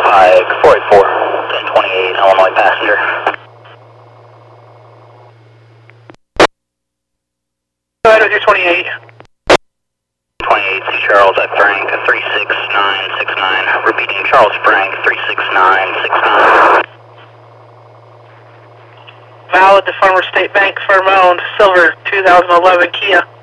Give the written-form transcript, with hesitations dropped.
Pike 484, 1028, Illinois passenger. Go ahead with your 28. 28, C. Charles at Frank 36969. Repeating, Charles Frank 36969. Valid to Farmer State Bank, firm owned, silver 2011 Kia.